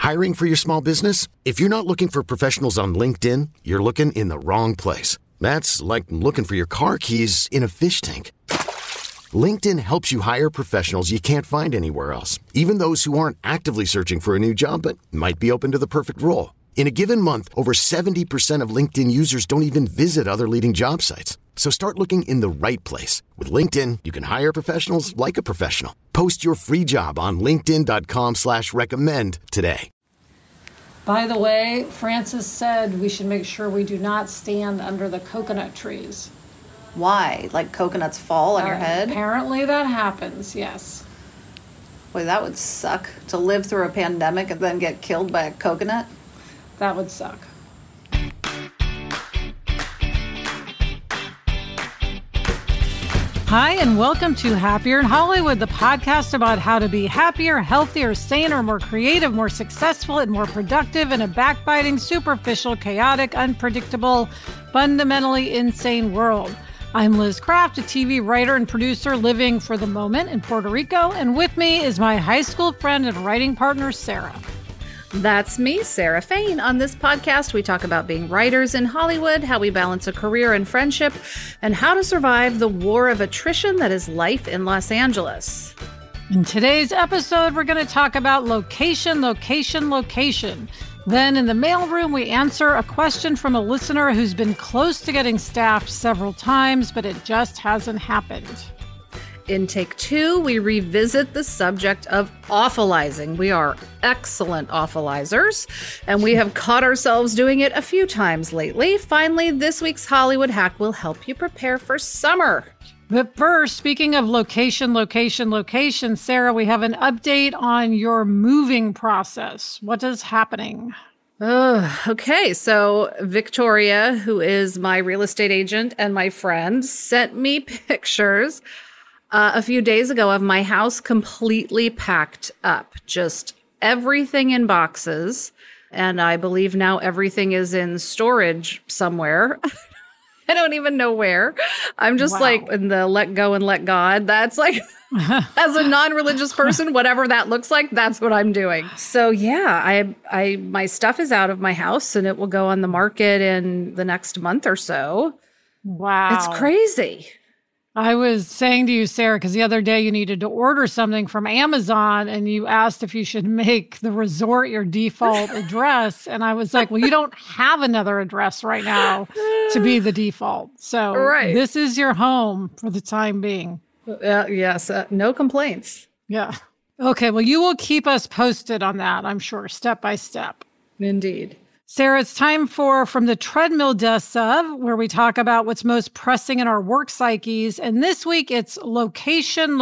Hiring for your small business? If you're not looking for professionals on LinkedIn, you're looking in the wrong place. That's like looking for your car keys in a fish tank. LinkedIn helps you hire professionals you can't find anywhere else, even those who aren't actively searching for a new job but might be open to the perfect role. In a given month, over 70% of LinkedIn users don't even visit other leading job sites. So start looking in the right place. With LinkedIn, you can hire professionals like a professional. Post your free job on linkedin.com/recommend today. By the way, Francis said we should make sure we do not stand under the coconut trees. Why? Like coconuts fall on your head? Apparently that happens, yes. Boy, that would suck. To live through a pandemic and then get killed by a coconut? That would suck. Hi, and welcome to Happier in Hollywood, the podcast about how to be happier, healthier, saner, more creative, more successful, and more productive in a backbiting, superficial, chaotic, unpredictable, fundamentally insane world. I'm Liz Craft, a TV writer and producer living for the moment in Puerto Rico, and with me is my high school friend and writing partner, Sarah. That's me, Sarah Fain. On this podcast, we talk about being writers in Hollywood, how we balance a career and friendship, and how to survive the war of attrition that is life in Los Angeles. In today's episode, we're going to talk about location. Then in the mailroom, we answer a question from a listener who's been close to getting staffed several times, but it just hasn't happened. In Take Two, we revisit the subject of awfulizing. We are excellent awfulizers, and we have caught ourselves doing it a few times lately. Finally, this week's Hollywood hack will help you prepare for summer. But first, speaking of location, Sarah, we have an update on your moving process. What is happening? Okay, so Victoria, who is my real estate agent and my friend, sent me pictures a few days ago of my house completely packed up, just everything in boxes. And I believe now everything is in storage somewhere. I don't even know where. I'm just like in the let go and let God. That's like, as a non-religious person, whatever that looks like, that's what I'm doing. So yeah, I my stuff is out of my house and it will go on the market in the next month or so. Wow. It's crazy. I was saying to you, Sarah, because the other day you needed to order something from Amazon and you asked if you should make the resort your default address. And I was like, well, you don't have another address right now to be the default. So This is your home for the time being. Yes, no complaints. Yeah. Okay, well, you will keep us posted on that, I'm sure, step by step. Indeed. Sarah, it's time for From the Treadmill Desk of, where we talk about what's most pressing in our work psyches. And this week, it's location.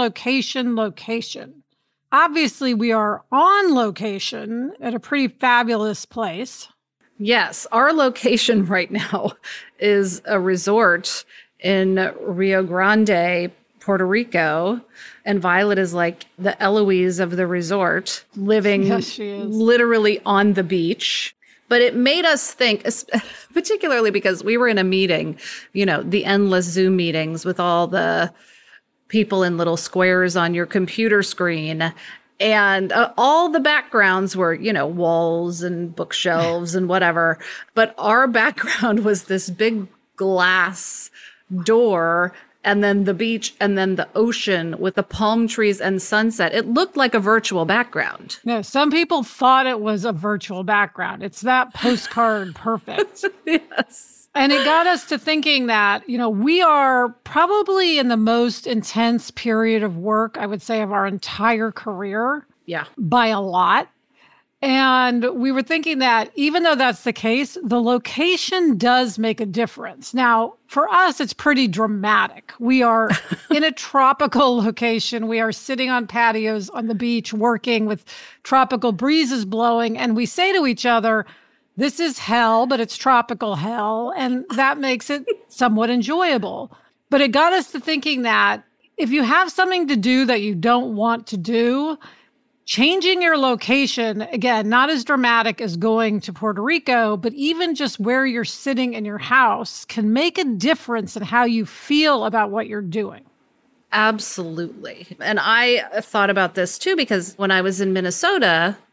Obviously, we are on location at a pretty fabulous place. Yes, our location right now is a resort in Rio Grande, Puerto Rico. And Violet is like the Eloise of the resort, living literally on the beach. But it made us think, particularly because we were in a meeting, the endless Zoom meetings with all the people in little squares on your computer screen. And all the backgrounds were, walls and bookshelves and whatever. But our background was this big glass door and then the beach, and then the ocean with the palm trees and sunset. It looked like a virtual background. No, some people thought it was a virtual background. It's that postcard perfect. Yes. And it got us to thinking that, we are probably in the most intense period of work, I would say, of our entire career. Yeah. By a lot. And we were thinking that even though that's the case, the location does make a difference. Now, for us, it's pretty dramatic. We are in a tropical location. We are sitting on patios on the beach, working with tropical breezes blowing. And we say to each other, this is hell, but it's tropical hell. And that makes it somewhat enjoyable. But it got us to thinking that if you have something to do that you don't want to do, changing your location, again, not as dramatic as going to Puerto Rico, but even just where you're sitting in your house can make a difference in how you feel about what you're doing. Absolutely. And I thought about this too, because when I was in Minnesota,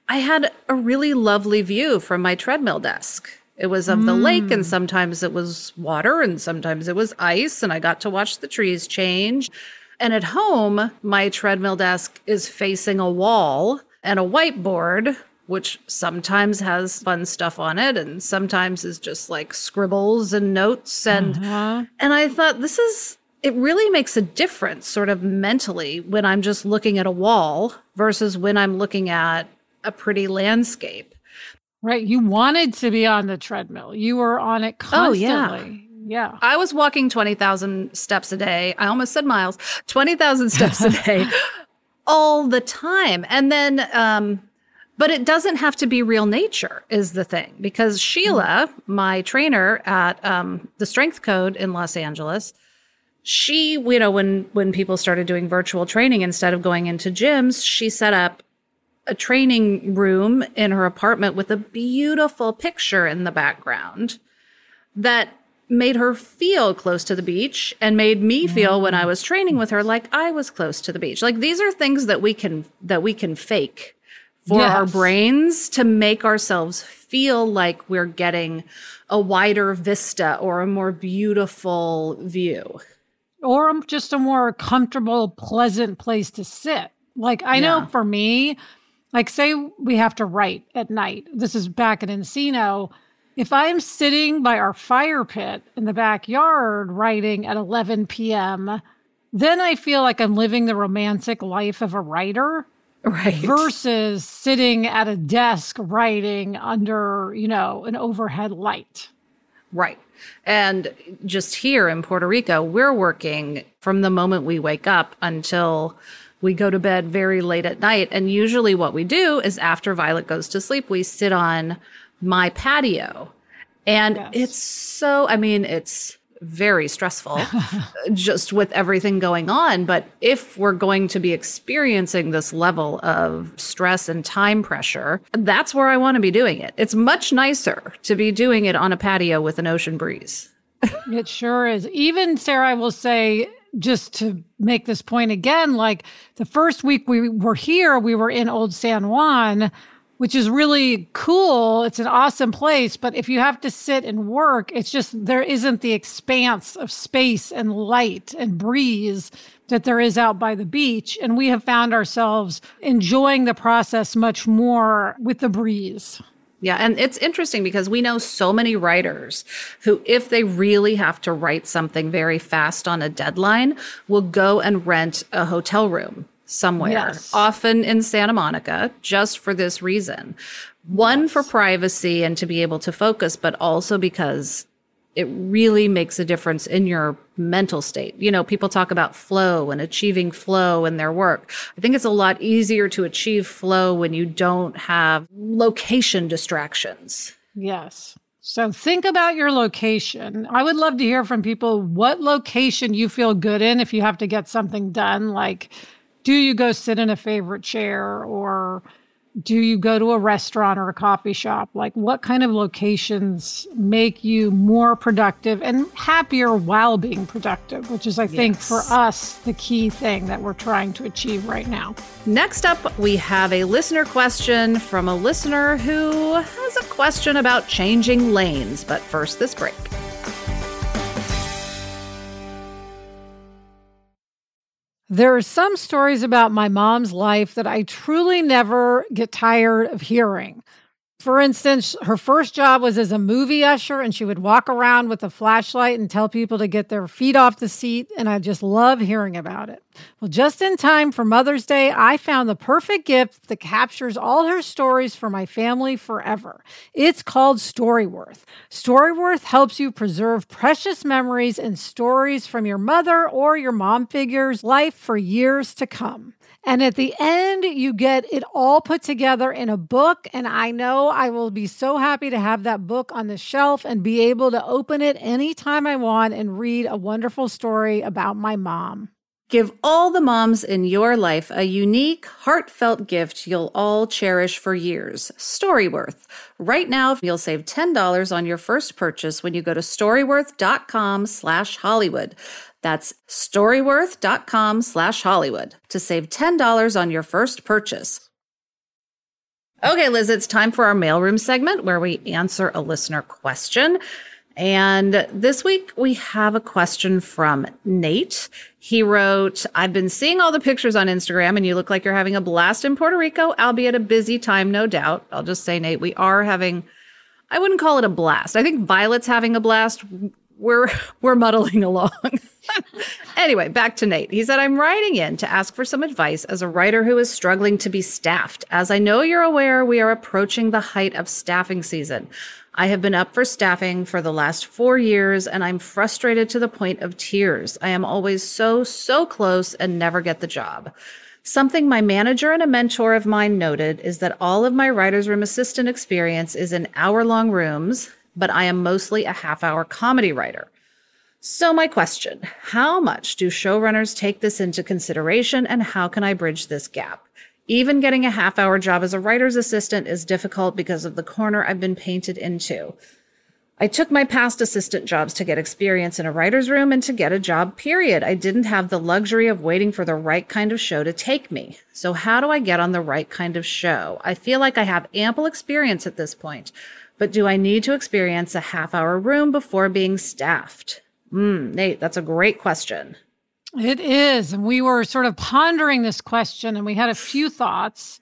I had a really lovely view from my treadmill desk. It was of the lake, and sometimes it was water, and sometimes it was ice, and I got to watch the trees change. And at home, my treadmill desk is facing a wall and a whiteboard, which sometimes has fun stuff on it, and sometimes is just like scribbles and notes. And I thought, it really makes a difference sort of mentally when I'm just looking at a wall versus when I'm looking at a pretty landscape. Right. You wanted to be on the treadmill. You were on it constantly. Oh, yeah. I was walking 20,000 steps a day. I almost said miles, 20,000 steps a day all the time. And then, but it doesn't have to be real nature is the thing, because Sheila, my trainer at the Strength Code in Los Angeles, she, when people started doing virtual training instead of going into gyms, she set up a training room in her apartment with a beautiful picture in the background that made her feel close to the beach and made me feel when I was training with her like I was close to the beach. Like, these are things that we can fake for our brains to make ourselves feel like we're getting a wider vista or a more beautiful view. Or just a more comfortable, pleasant place to sit. Like, I know for me, like, say we have to write at night. This is back in Encino. If I'm sitting by our fire pit in the backyard writing at 11 p.m., then I feel like I'm living the romantic life of a writer. Right. Versus sitting at a desk writing under, an overhead light. Right. And just here in Puerto Rico, we're working from the moment we wake up until we go to bed very late at night. And usually what we do is after Violet goes to sleep, we sit on my patio. And it's very stressful just with everything going on. But if we're going to be experiencing this level of stress and time pressure, that's where I want to be doing it. It's much nicer to be doing it on a patio with an ocean breeze. It sure is. Even, Sarah, I will say, just to make this point again, like the first week we were here, we were in Old San Juan, which is really cool. It's an awesome place. But if you have to sit and work, it's just, there isn't the expanse of space and light and breeze that there is out by the beach. And we have found ourselves enjoying the process much more with the breeze. Yeah. And it's interesting because we know so many writers who, if they really have to write something very fast on a deadline, will go and rent a hotel room somewhere, often in Santa Monica, just for this reason. One, for privacy and to be able to focus, but also because it really makes a difference in your mental state. People talk about flow and achieving flow in their work. I think it's a lot easier to achieve flow when you don't have location distractions. Yes. So think about your location. I would love to hear from people what location you feel good in if you have to get something done. Like, do you go sit in a favorite chair, or do you go to a restaurant or a coffee shop? Like, what kind of locations make you more productive and happier while being productive, which is, I think, for us, the key thing that we're trying to achieve right now. Next up, we have a listener question from a listener who has a question about changing lanes. But first, this break. There are some stories about my mom's life that I truly never get tired of hearing. For instance, her first job was as a movie usher, and she would walk around with a flashlight and tell people to get their feet off the seat, and I just love hearing about it. Well, just in time for Mother's Day, I found the perfect gift that captures all her stories for my family forever. It's called Storyworth. Storyworth helps you preserve precious memories and stories from your mother or your mom figure's life for years to come. And at the end, you get it all put together in a book. And I know I will be so happy to have that book on the shelf and be able to open it anytime I want and read a wonderful story about my mom. Give all the moms in your life a unique, heartfelt gift you'll all cherish for years. Storyworth. Right now, you'll save $10 on your first purchase when you go to storyworth.com/Hollywood. That's storyworth.com/Hollywood to save $10 on your first purchase. Okay, Liz, it's time for our mailroom segment where we answer a listener question. And this week we have a question from Nate. He wrote, I've been seeing all the pictures on Instagram and you look like you're having a blast in Puerto Rico, albeit a busy time, no doubt. I'll just say, Nate, we are having, I wouldn't call it a blast. I think Violet's having a blast. We're muddling along. Anyway, back to Nate. He said, I'm writing in to ask for some advice as a writer who is struggling to be staffed. As I know you're aware, we are approaching the height of staffing season. I have been up for staffing for the last 4 years, and I'm frustrated to the point of tears. I am always so close and never get the job. Something my manager and a mentor of mine noted is that all of my writer's room assistant experience is in hour-long rooms, but I am mostly a half-hour comedy writer. So my question, how much do showrunners take this into consideration, and how can I bridge this gap? Even getting a half-hour job as a writer's assistant is difficult because of the corner I've been painted into. I took my past assistant jobs to get experience in a writer's room and to get a job, period. I didn't have the luxury of waiting for the right kind of show to take me. So how do I get on the right kind of show? I feel like I have ample experience at this point, but do I need to experience a half-hour room before being staffed? Nate, that's a great question. It is. And we were sort of pondering this question and we had a few thoughts.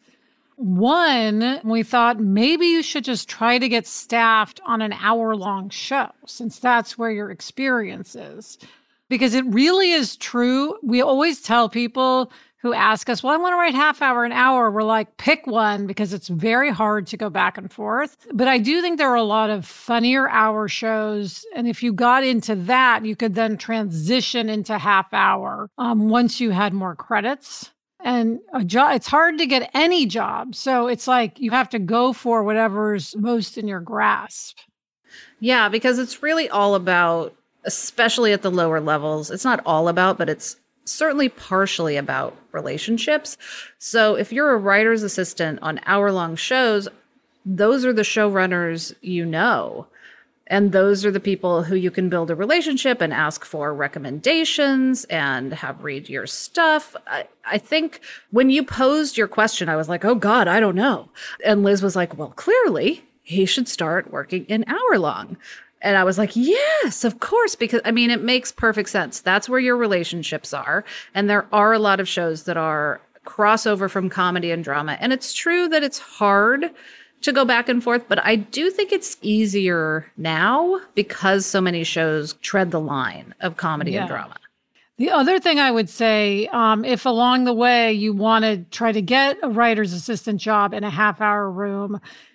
One, we thought maybe you should just try to get staffed on an hour-long show, since that's where your experience is. Because it really is true. We always tell people who ask us, well, I want to write half hour, an hour. We're like, pick one, because it's very hard to go back and forth. But I do think there are a lot of funnier hour shows. And if you got into that, you could then transition into half hour once you had more credits. And a job, it's hard to get any job. So it's like you have to go for whatever's most in your grasp. Yeah, because it's really all about, especially at the lower levels, it's not all about, but it's certainly partially about relationships. So if you're a writer's assistant on hour-long shows, those are the showrunners you know. And those are the people who you can build a relationship and ask for recommendations and have read your stuff. I think when you posed your question, I was like, oh God, I don't know. And Liz was like, well, clearly he should start working an hour-long. And I was like, yes, of course, because, I mean, it makes perfect sense. That's where your relationships are. And there are a lot of shows that are crossover from comedy and drama. And it's true that it's hard to go back and forth, but I do think it's easier now because so many shows tread the line of comedy and drama. The other thing I would say, if along the way you want to try to get a writer's assistant job in a half-hour room,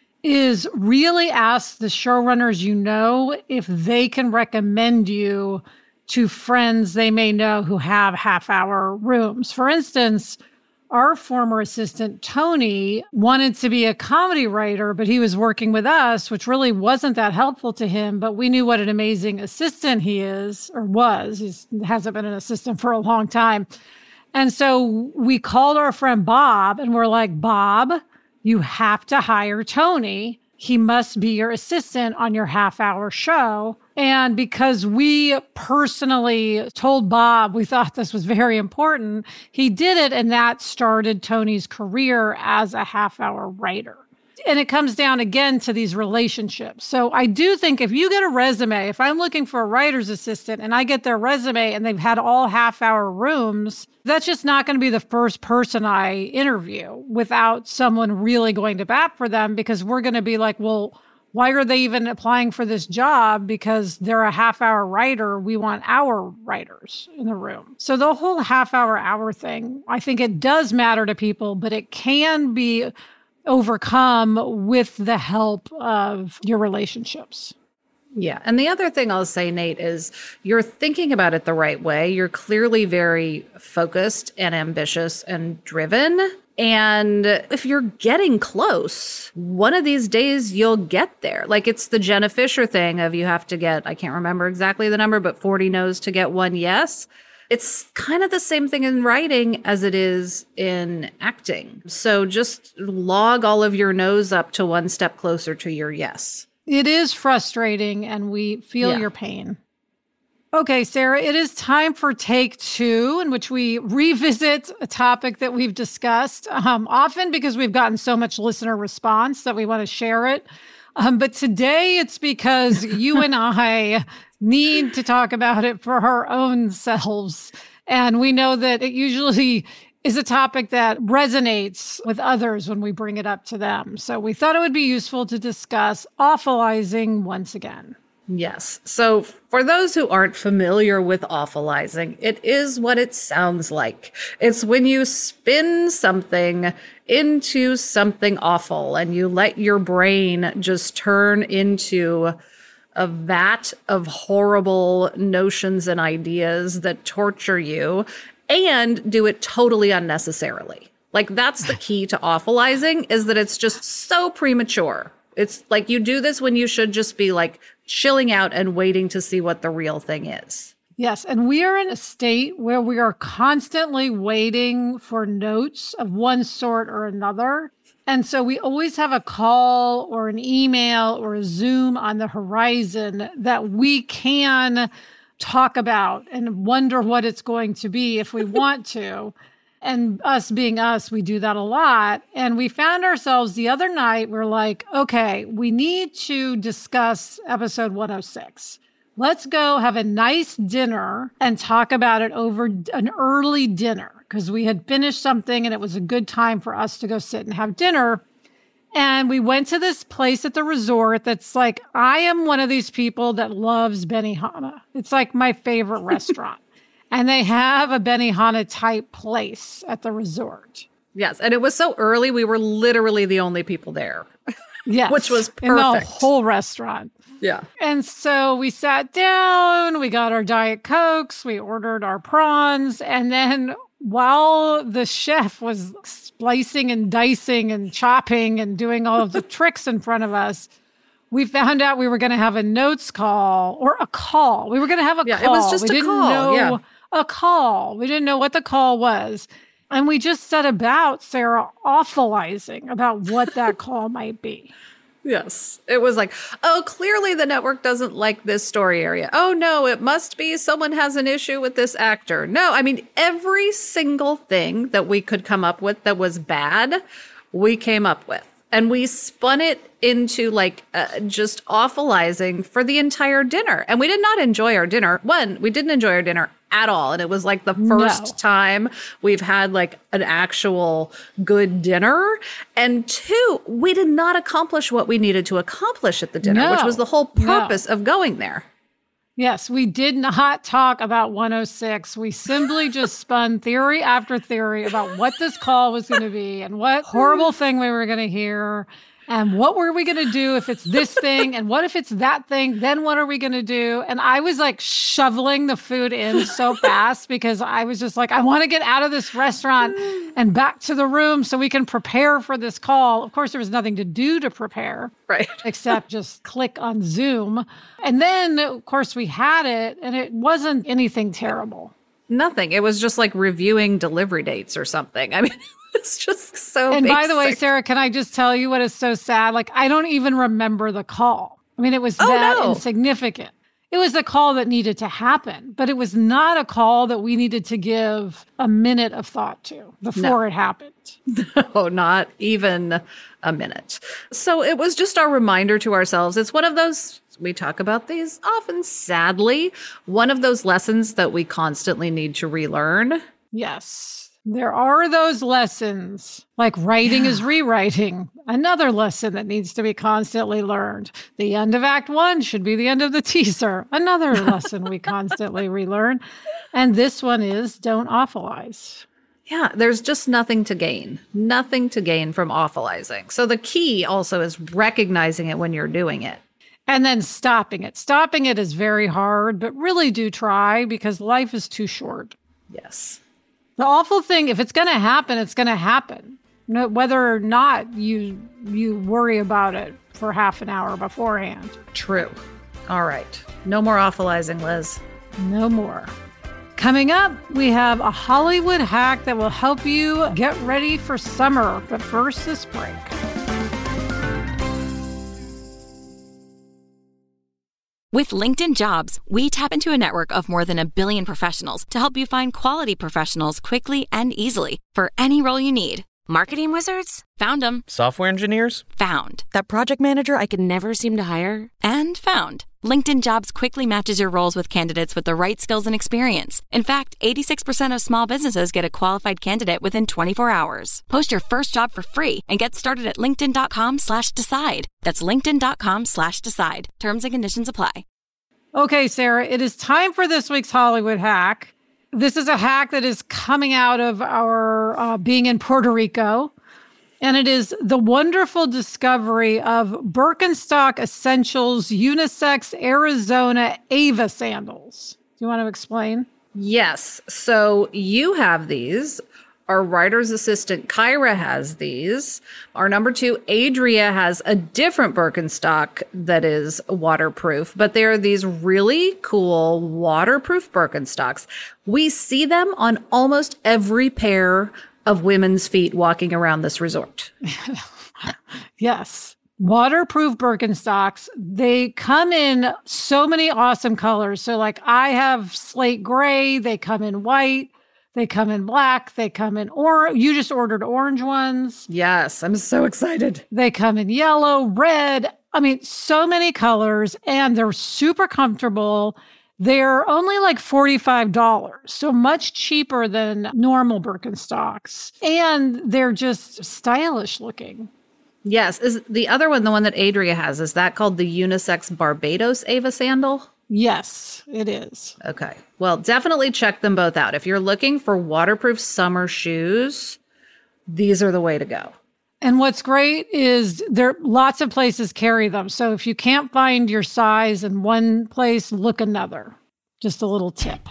is really ask the showrunners you know if they can recommend you to friends they may know who have half-hour rooms. For instance, our former assistant, Tony, wanted to be a comedy writer, but he was working with us, which really wasn't that helpful to him. But we knew what an amazing assistant he is, or was. He hasn't been an assistant for a long time. And so we called our friend Bob, and we're like, Bob, you have to hire Tony. He must be your assistant on your half-hour show. And because we personally told Bob we thought this was very important, he did it, and that started Tony's career as a half-hour writer. And it comes down again to these relationships. So I do think if you get a resume, if I'm looking for a writer's assistant and I get their resume and they've had all half-hour rooms, that's just not going to be the first person I interview without someone really going to bat for them, because we're going to be like, well, why are they even applying for this job? Because they're a half-hour writer. We want our writers in the room. So the whole half-hour thing, I think it does matter to people, but it can be overcome with the help of your relationships. Yeah. And the other thing I'll say, Nate, is you're thinking about it the right way. You're clearly very focused and ambitious and driven. And if you're getting close, one of these days you'll get there. Like, it's the Jenna Fisher thing of you have to get, I can't remember exactly the number, but 40 no's to get one yes. It's kind of the same thing in writing as it is in acting. So just log all of your no's up to one step closer to your yes. It is frustrating, and we feel your pain. Okay, Sarah, it is time for take 2, in which we revisit a topic that we've discussed often because we've gotten so much listener response that we want to share it. But today it's because you and I need to talk about it for our own selves. And we know that it usually is a topic that resonates with others when we bring it up to them. So we thought it would be useful to discuss awfulizing once again. Yes. So for those who aren't familiar with awfulizing, it is what it sounds like. It's when you spin something into something awful and you let your brain just turn into a vat of horrible notions and ideas that torture you and do it totally unnecessarily. Like, that's the key to awfulizing, is that it's just so premature. It's like you do this when you should just be like chilling out and waiting to see what the real thing is. Yes. And we are in a state where we are constantly waiting for notes of one sort or another. And so we always have a call or an email or a Zoom on the horizon that we can talk about and wonder what it's going to be if we want to. And us being us, we do that a lot. And we found ourselves the other night, we're like, okay, we need to discuss episode 106. Let's go have a nice dinner and talk about it over an early dinner, because we had finished something and it was a good time for us to go sit and have dinner. And we went to this place at the resort that's like, I am one of these people that loves Benihana. It's like my favorite restaurant. And they have a Benihana type place at the resort. Yes. And it was so early, we were literally the only people there. Yes. Which was perfect. In the whole restaurant. Yeah. And so we sat down, we got our Diet Cokes, we ordered our prawns. And then while the chef was splicing and dicing and chopping and doing all of the tricks in front of us, we found out we were going to have a notes call or a call. We were going to have a call. It was just a call. A call. We didn't know what the call was. And we just set about, Sarah, awfulizing about what that call might be. Yes. It was like, oh, clearly the network doesn't like this story area. Oh, no, it must be someone has an issue with this actor. No, I mean, every single thing that we could come up with that was bad, we came up with. And we spun it into like just awfulizing for the entire dinner. And we did not enjoy our dinner. One, we didn't enjoy our dinner at all. And it was like the first time we've had like an actual good dinner. And two, we did not accomplish what we needed to accomplish at the dinner, which was the whole purpose of going there. Yes, we did not talk about 106. We simply just spun theory after theory about what this call was going to be and what horrible thing we were going to hear and what were we going to do if it's this thing and what if it's that thing, then what are we going to do? And I was like shoveling the food in so fast because I was just like, I want to get out of this restaurant and back to the room so we can prepare for this call. Of course, there was nothing to do to prepare. Right. Except just click on Zoom. And then, of course, we had it and it wasn't anything terrible. Nothing. It was just like reviewing delivery dates or something. I mean, it's just so And basic. by the way, Sarah, can I just tell you what is so sad? Like, I don't even remember the call. I mean, it was insignificant. It was a call that needed to happen, but it was not a call that we needed to give a minute of thought to before it happened. No, not even a minute. So it was just our reminder to ourselves. It's one of those, we talk about these often, sadly, one of those lessons that we constantly need to relearn. Yes. There are those lessons, like writing is rewriting, another lesson that needs to be constantly learned. The end of Act 1 should be the end of the teaser, another lesson we constantly relearn. And this one is don't awfulize. Yeah, there's just nothing to gain from awfulizing. So the key also is recognizing it when you're doing it. And then stopping it. Stopping it is very hard, but really do try because life is too short. Yes. The awful thing, if it's going to happen, it's going to happen. No, whether or not you worry about it for half an hour beforehand. True. All right. No more awfulizing, Liz. No more. Coming up, we have a Hollywood hack that will help you get ready for summer. But first, this break. With LinkedIn Jobs, we tap into a network of more than 1 billion professionals to help you find quality professionals quickly and easily for any role you need. Marketing wizards? Found them. Software engineers? Found. That project manager I could never seem to hire? And found. LinkedIn Jobs quickly matches your roles with candidates with the right skills and experience. In fact, 86% of small businesses get a qualified candidate within 24 hours. Post your first job for free and get started at linkedin.com/decide. That's linkedin.com/decide. Terms and conditions apply. Okay, Sarah, it is time for this week's Hollywood hack. This is a hack that is coming out of our being in Puerto Rico, and it is the wonderful discovery of Birkenstock Essentials Unisex Arizona Ava sandals. Do you want to explain? Yes. So you have these. Our writer's assistant, Kyra, has these. Our number 2, Adria, has a different Birkenstock that is waterproof, but they're these really cool waterproof Birkenstocks. We see them on almost every pair of women's feet walking around this resort. Yes. Waterproof Birkenstocks. They come in so many awesome colors. So like I have slate gray, they come in white. They come in black. They come in orange. You just ordered orange ones. Yes, I'm so excited. They come in yellow, red. I mean, so many colors, and they're super comfortable. They're only like $45, so much cheaper than normal Birkenstocks. And they're just stylish looking. Yes. Is the other one, the one that Adria has, is that called the Unisex Barbados Ava sandal? Yes, it is. Okay. Well, definitely check them both out. If you're looking for waterproof summer shoes, these are the way to go. And what's great is there lots of places carry them. So if you can't find your size in one place, look another. Just a little tip.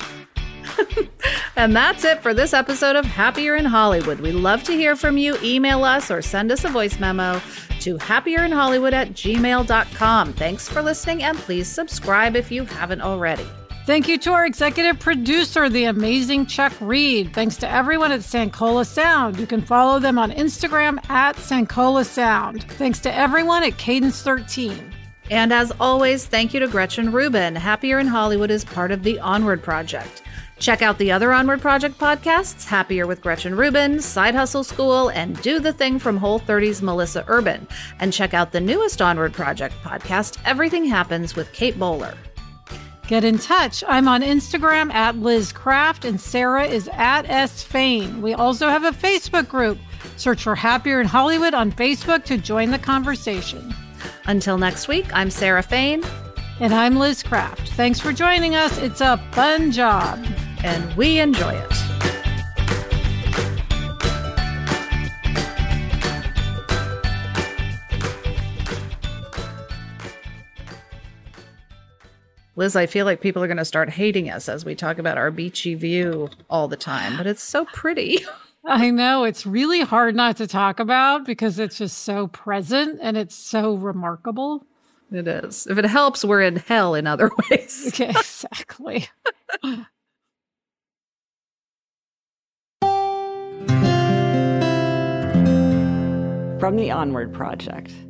And that's it for this episode of Happier in Hollywood. We love to hear from you. Email us or send us a voice memo to happierinhollywood@gmail.com. Thanks for listening, and please subscribe if you haven't already. Thank you to our executive producer, the amazing Chuck Reed. Thanks to everyone at Sankola Sound. You can follow them on Instagram at Sankola Sound. Thanks to everyone at Cadence 13. And as always, thank you to Gretchen Rubin. Happier in Hollywood is part of the Onward Project. Check out the other Onward Project podcasts, Happier with Gretchen Rubin, Side Hustle School, and Do the Thing from Whole30's Melissa Urban. And check out the newest Onward Project podcast, Everything Happens with Kate Bowler. Get in touch. I'm on Instagram at Liz Craft, and Sarah is at S Fain. We also have a Facebook group. Search for Happier in Hollywood on Facebook to join the conversation. Until next week, I'm Sarah Fain. And I'm Liz Craft. Thanks for joining us. It's a fun job. And we enjoy it. Liz, I feel like people are going to start hating us as we talk about our beachy view all the time, but it's so pretty. I know. It's really hard not to talk about because it's just so present and it's so remarkable. It is. If it helps, we're in hell in other ways. Okay, exactly. From the Onward Project.